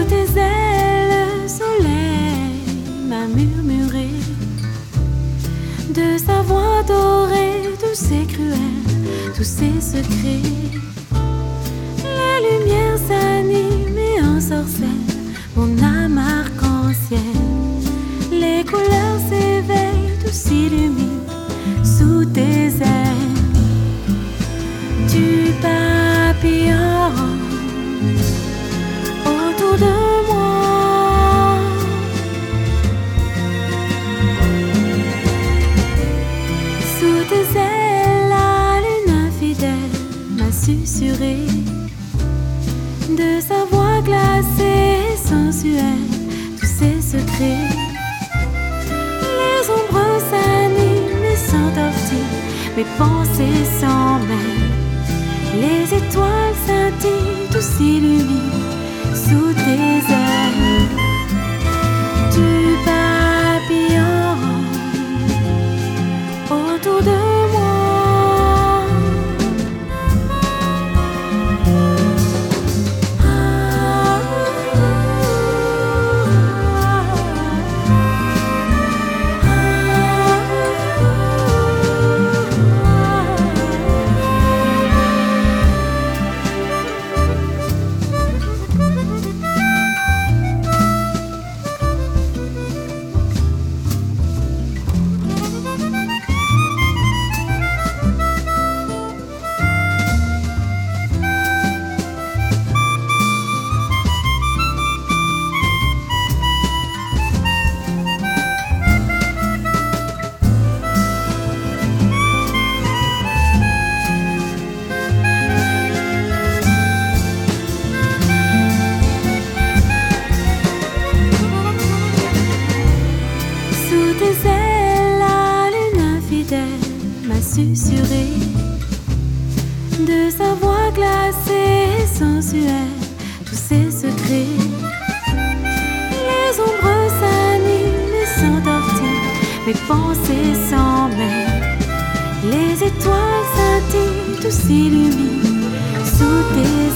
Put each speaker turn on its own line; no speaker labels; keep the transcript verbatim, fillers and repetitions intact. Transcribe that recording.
tes ailes, le soleil m'a murmuré de sa voix dorée, douce et cruelle, tous ses secrets. Les lumières s'animent et ensorcellent mon âme arc-en-ciel. Les couleurs s'éveillent, tout s'illumine sous tes ailes. Tu papillonnes autour de moi. Sous tes ailes, la lune infidèle m'a susurré de sa voix glacée et sensuelle, tous ses secrets. Les ombres s'animent et s'entortillent, mes pensées s'en mêlent. Les étoiles scintillent, tout s'illumine sous tes ailes. Tu papillonnes autour de moi. Susurré de sa voix glacée et sensuelle, tous ses secrets. Les ombres s'animent et s'entortillent, mes pensées s'en mêlent. Les étoiles scintillent, tout s'illumine sous tes